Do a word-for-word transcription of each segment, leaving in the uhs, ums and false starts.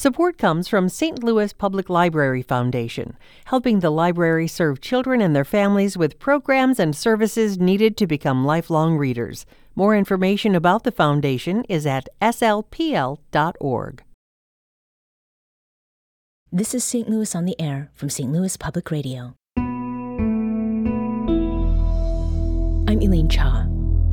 Support comes from Saint Louis Public Library Foundation, helping the library serve children and their families with programs and services needed to become lifelong readers. More information about the foundation is at s l p l dot org. This is Saint Louis on the Air from Saint Louis Public Radio. I'm Elaine Cha.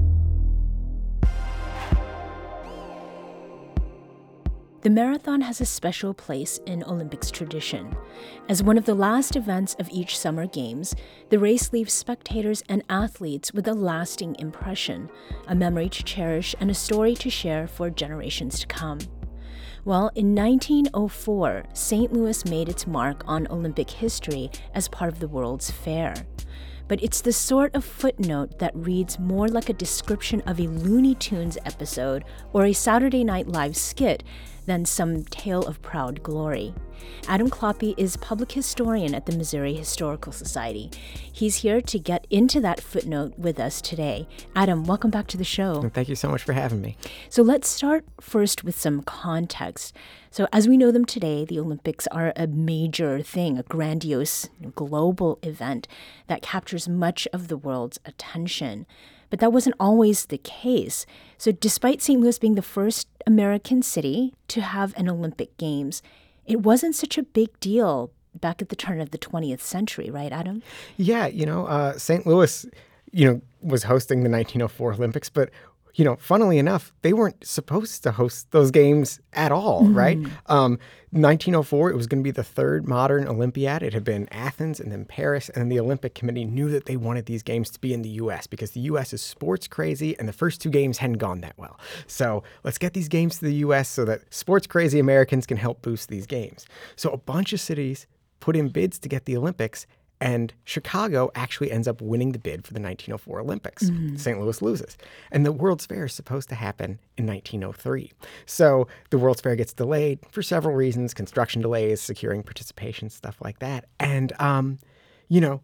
The marathon has a special place in Olympics tradition. As one of the last events of each Summer Games, the race leaves spectators and athletes with a lasting impression, a memory to cherish, and a story to share for generations to come. Well, in nineteen oh four, Saint Louis made its mark on Olympic history as part of the World's Fair. But it's the sort of footnote that reads more like a description of a Looney Tunes episode or a Saturday Night Live skit than some tale of proud glory. Adam Kloppe is public historian at the Missouri Historical Society. He's here to get into that footnote with us today. Adam, welcome back to the show. Thank you so much for having me. So let's start first with some context. So as we know them today, the Olympics are a major thing, a grandiose global event that captures much of the world's attention. But that wasn't always the case. So despite Saint Louis being the first American city to have an Olympic Games, it wasn't such a big deal back at the turn of the twentieth century, right, Adam? Yeah, you know, uh, Saint Louis, you know, was hosting the nineteen oh four Olympics, but you know, funnily enough, they weren't supposed to host those games at all, mm. right? Um, nineteen oh four, it was going to be the third modern Olympiad. It had been Athens and then Paris, and then the Olympic Committee knew that they wanted these games to be in the U S because the U S is sports crazy, and the first two games hadn't gone that well. So let's get these games to the U S so that sports crazy Americans can help boost these games. So a bunch of cities put in bids to get the Olympics, and Chicago actually ends up winning the bid for the nineteen oh four Olympics. Mm-hmm. Saint Louis loses. And the World's Fair is supposed to happen in nineteen oh three. So the World's Fair gets delayed for several reasons, construction delays, securing participation, stuff like that. And, um, you know,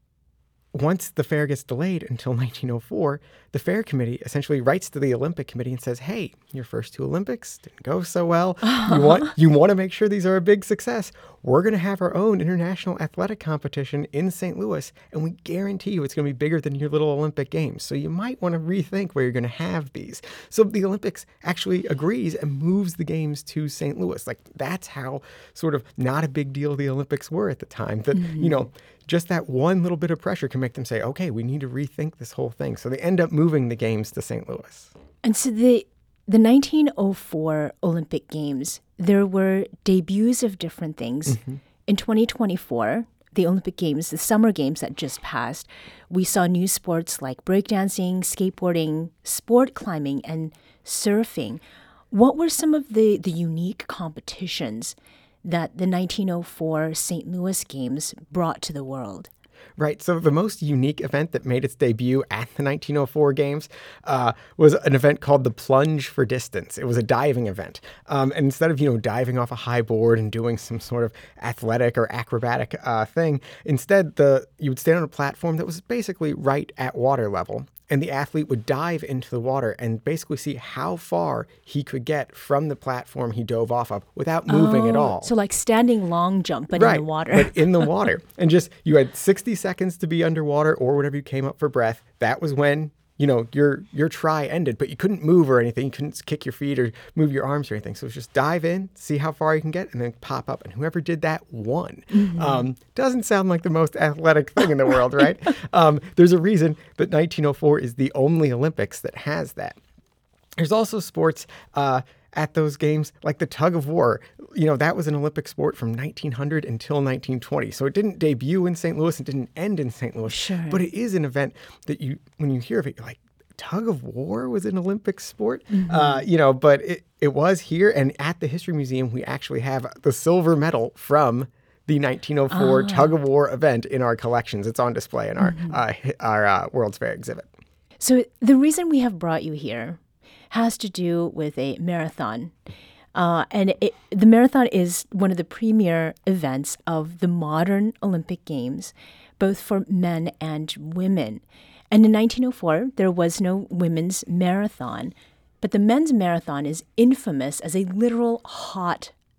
once the fair gets delayed until nineteen oh four, the fair committee essentially writes to the Olympic Committee and says, hey, your first two Olympics didn't go so well. You want you want to make sure these are a big success. We're going to have our own international athletic competition in Saint Louis, and we guarantee you it's going to be bigger than your little Olympic Games. So you might want to rethink where you're going to have these. So the Olympics actually agrees and moves the games to Saint Louis. Like, that's how sort of not a big deal the Olympics were at the time. That, mm-hmm. you know, just that one little bit of pressure can make them say, okay, we need to rethink this whole thing. So they end up moving the games to Saint Louis. And so the the nineteen oh four Olympic Games, there were debuts of different things. Mm-hmm. In twenty twenty-four, the Olympic Games, the Summer Games that just passed, we saw new sports like breakdancing, skateboarding, sport climbing, and surfing. What were some of the, the unique competitions that the nineteen oh four Saint Louis Games brought to the world? Right. So the most unique event that made its debut at the nineteen oh four Games uh, was an event called the Plunge for Distance. It was a diving event. Um, and instead of, you know, diving off a high board and doing some sort of athletic or acrobatic uh, thing, instead the you would stand on a platform that was basically right at water level. And the athlete would dive into the water and basically see how far he could get from the platform he dove off of without moving oh, at all. So like standing long jump, but right, in the water. But in the water. And just, you had sixty seconds to be underwater, or whenever you came up for breath. That was when, you know, your your try ended, but you couldn't move or anything. You couldn't kick your feet or move your arms or anything. So it was just dive in, see how far you can get, and then pop up. And whoever did that won. Mm-hmm. Um, doesn't sound like the most athletic thing in the world, right? Um, there's a reason that nineteen oh four is the only Olympics that has that. There's also sports uh, at those games, like the tug of war. You know, that was an Olympic sport from nineteen hundred until nineteen twenty. So it didn't debut in Saint Louis. It didn't end in Saint Louis. Sure. But it is an event that you, when you hear of it, you're like, tug of war was an Olympic sport? Mm-hmm. Uh, you know, but it, it was here. And at the History Museum, we actually have the silver medal from the nineteen oh four ah. tug of war event in our collections. It's on display in our, mm-hmm. uh, our uh, World's Fair exhibit. So the reason we have brought you here has to do with a marathon. Uh, and it, the marathon is one of the premier events of the modern Olympic Games, both for men and women. And in nineteen oh four, there was no women's marathon, but the men's marathon is infamous as a literal hot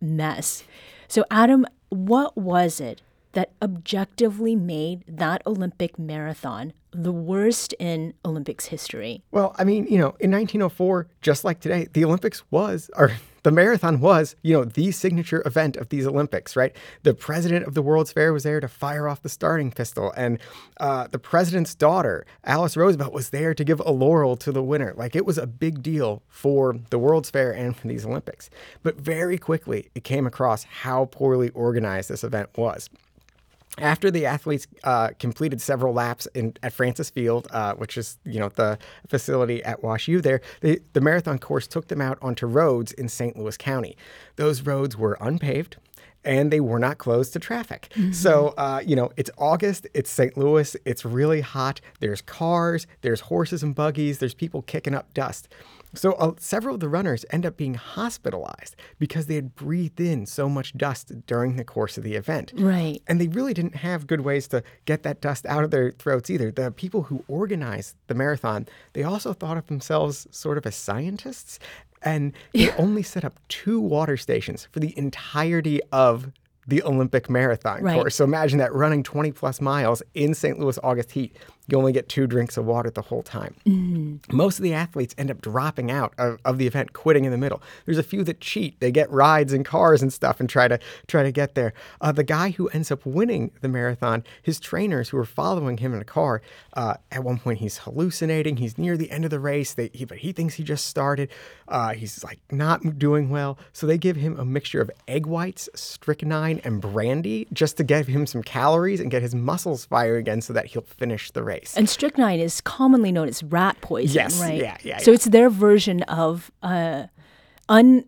mess. So, Adam, what was it that objectively made that Olympic marathon the worst in Olympics history? Well, I mean, you know, in nineteen oh four, just like today, the Olympics was, or the marathon was, you know, the signature event of these Olympics, right? The president of the World's Fair was there to fire off the starting pistol. And uh, the president's daughter, Alice Roosevelt, was there to give a laurel to the winner. Like, it was a big deal for the World's Fair and for these Olympics. But very quickly, it came across how poorly organized this event was. After the athletes uh, completed several laps in, at Francis Field, uh, which is, you know, the facility at Wash U there, they, the marathon course took them out onto roads in Saint Louis County. Those roads were unpaved, and they were not closed to traffic. Mm-hmm. So, uh, you know, it's August, it's Saint Louis, it's really hot, there's cars, there's horses and buggies, there's people kicking up dust. So uh, several of the runners end up being hospitalized because they had breathed in so much dust during the course of the event. Right. And they really didn't have good ways to get that dust out of their throats either. The people who organized the marathon, they also thought of themselves sort of as scientists, and they Yeah. only set up two water stations for the entirety of the Olympic marathon Right. course. So imagine that, running twenty plus miles in Saint Louis August heat. You only get two drinks of water the whole time. Mm. Most of the athletes end up dropping out of, of the event, quitting in the middle. There's a few that cheat. They get rides in cars and stuff and try to try to get there. Uh, the guy who ends up winning the marathon, his trainers who are following him in a car, uh, at one point he's hallucinating. He's near the end of the race, they, he, but he thinks he just started. Uh, he's like not doing well. So they give him a mixture of egg whites, strychnine, and brandy just to give him some calories and get his muscles firing again so that he'll finish the race. And strychnine is commonly known as rat poison, Yes, right? yeah, yeah, So yeah. it's their version of uh, un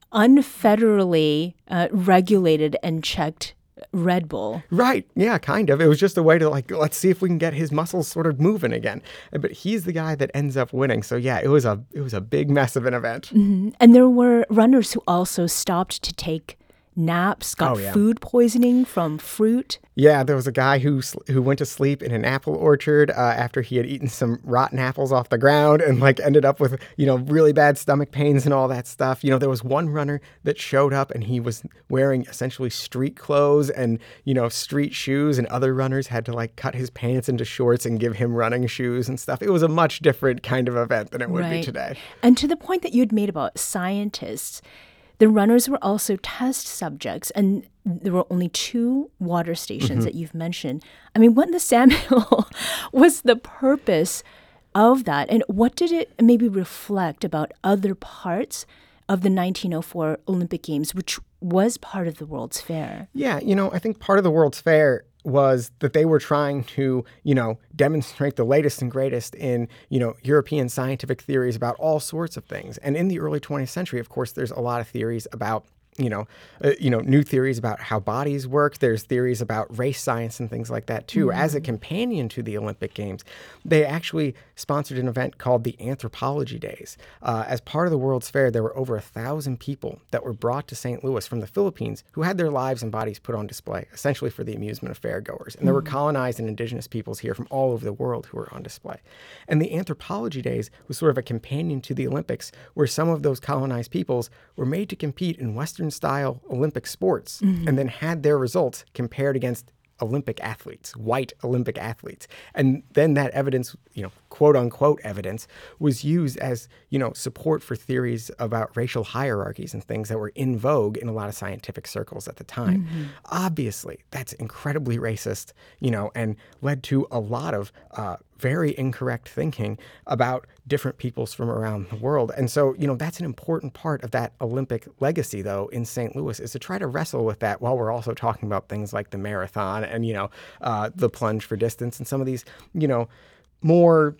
unfederally uh, regulated and checked Red Bull. Right. Yeah, kind of. It was just a way to, like, let's see if we can get his muscles sort of moving again. But he's the guy that ends up winning. So yeah, it was a it was a big mess of an event. Mm-hmm. And there were runners who also stopped to take naps, got Oh, yeah. food poisoning from fruit. Yeah, there was a guy who sl- who went to sleep in an apple orchard uh, after he had eaten some rotten apples off the ground and like ended up with, you know, really bad stomach pains and all that stuff. You know, there was one runner that showed up and he was wearing essentially street clothes and, you know, street shoes, and other runners had to like cut his pants into shorts and give him running shoes and stuff. It was a much different kind of event than it would be Right. today. And to the point that you'd made about scientists, the runners were also test subjects, and there were only two water stations Mm-hmm. that you've mentioned. I mean, what in the Samuel was the purpose of that? And what did it maybe reflect about other parts of the nineteen oh four Olympic Games, which was part of the World's Fair? Yeah, you know, I think part of the World's Fair was that they were trying to, you know, demonstrate the latest and greatest in, you know, European scientific theories about all sorts of things. And in the early twentieth century, of course, there's a lot of theories about, you know, uh, you know, new theories about how bodies work. There's theories about race science and things like that too. Mm-hmm. As a companion to the Olympic Games, they actually sponsored an event called the Anthropology Days. Uh, as part of the World's Fair, there were over a thousand people that were brought to Saint Louis from the Philippines who had their lives and bodies put on display, essentially for the amusement of fairgoers. And there were colonized and indigenous peoples here from all over the world who were on display. And the Anthropology Days was sort of a companion to the Olympics, where some of those colonized peoples were made to compete in Western style Olympic sports, mm-hmm. and then had their results compared against Olympic athletes, white Olympic athletes. And then that evidence, you know, quote unquote evidence, was used as, you know, support for theories about racial hierarchies and things that were in vogue in a lot of scientific circles at the time. Mm-hmm. Obviously, that's incredibly racist, you know, and led to a lot of uh, very incorrect thinking about different peoples from around the world. And so, you know, that's an important part of that Olympic legacy, though, in Saint Louis, is to try to wrestle with that while we're also talking about things like the marathon and, you know, uh, the plunge for distance and some of these, you know, more,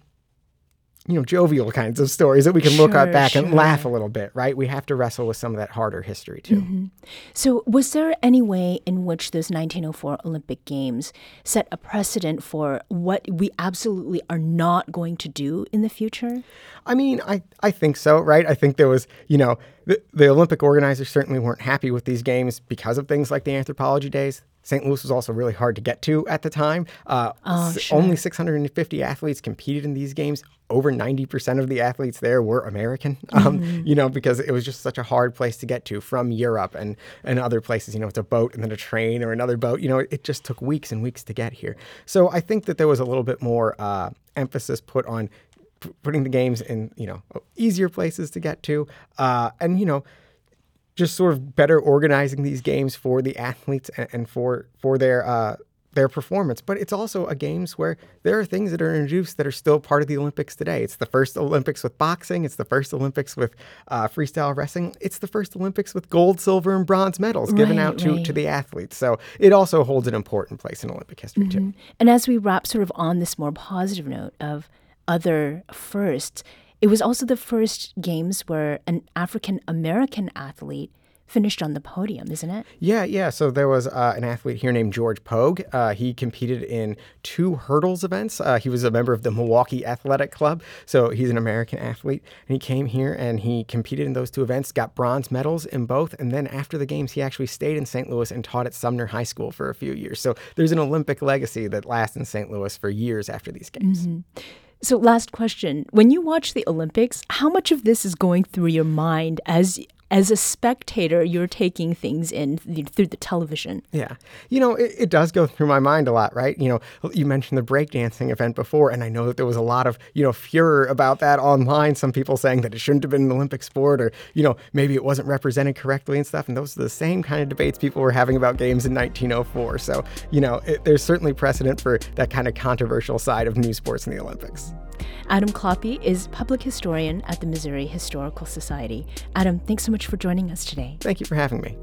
you know, jovial kinds of stories that we can look Sure, at back sure. and laugh a little bit, right? We have to wrestle with some of that harder history, too. Mm-hmm. So was there any way in which those nineteen oh four Olympic Games set a precedent for what we absolutely are not going to do in the future? I mean, I, I think so, right? I think there was, you know, the, the Olympic organizers certainly weren't happy with these games because of things like the Anthropology Days. Saint Louis was also really hard to get to at the time. Uh, Oh, s- sure. Only six hundred fifty athletes competed in these games. Over ninety percent of the athletes there were American, um, Mm-hmm. you know, because it was just such a hard place to get to from Europe and, and other places. You know, it's a boat and then a train or another boat. You know, it, it just took weeks and weeks to get here. So I think that there was a little bit more uh, emphasis put on p- putting the games in, you know, easier places to get to. Uh, and, you know, just sort of better organizing these games for the athletes and, and for for their uh, their performance. But it's also a games where there are things that are introduced that are still part of the Olympics today. It's the first Olympics with boxing. It's the first Olympics with uh, freestyle wrestling. It's the first Olympics with gold, silver, and bronze medals given Right, out to, right. to the athletes. So it also holds an important place in Olympic history too. And as we wrap sort of on this more positive note of other firsts, it was also the first games where an African American athlete finished on the podium, isn't it? Yeah, yeah. So there was uh, an athlete here named George Pogue. Uh, he competed in two hurdles events. Uh, he was a member of the Milwaukee Athletic Club. So he's an American athlete. And he came here and he competed in those two events, got bronze medals in both. And then after the games, he actually stayed in Saint Louis and taught at Sumner High School for a few years. So there's an Olympic legacy that lasts in Saint Louis for years after these games. So last question. When you watch the Olympics, how much of this is going through your mind as as a spectator, you're taking things in th- through the television? Yeah. You know, it, it does go through my mind a lot, right? You know, you mentioned the breakdancing event before, and I know that there was a lot of, you know, furor about that online. Some people saying that it shouldn't have been an Olympic sport or, you know, maybe it wasn't represented correctly and stuff. And those are the same kind of debates people were having about games in nineteen oh four. So, you know, it, there's certainly precedent for that kind of controversial side of new sports in the Olympics. Adam Kloppe is public historian at the Missouri Historical Society. Adam, thanks so much for joining us today. Thank you for having me.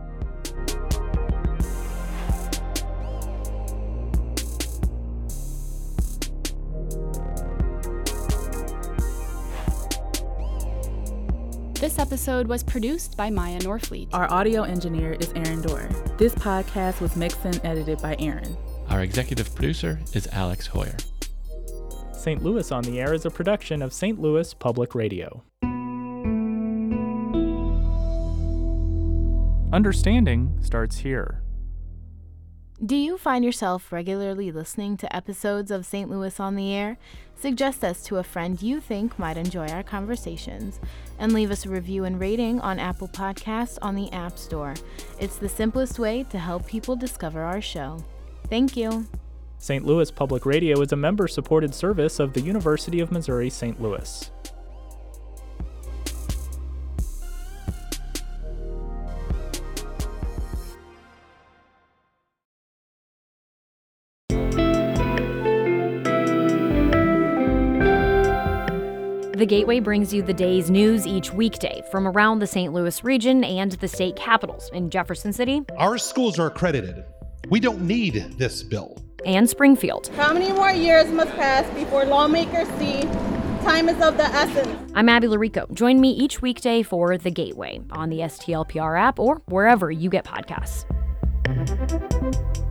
This episode was produced by Maya Norfleet. Our audio engineer is Aaron Dorr. This podcast was mixed and edited by Aaron. Our executive producer is Alex Hoyer. Saint Louis on the Air is a production of Saint Louis Public Radio. Understanding starts here. Do you find yourself regularly listening to episodes of Saint Louis on the Air? Suggest us to a friend you think might enjoy our conversations, and leave us a review and rating on Apple Podcasts on the App Store. It's the simplest way to help people discover our show. Thank you. Saint Louis Public Radio is a member-supported service of the University of Missouri Saint Louis. The Gateway brings you the day's news each weekday from around the Saint Louis region and the state capitals in Jefferson City Our schools are accredited. We don't need this bill. and Springfield. How many more years must pass before lawmakers see time is of the essence? I'm Abby Larico. Join me each weekday for The Gateway on the S T L P R app or wherever you get podcasts.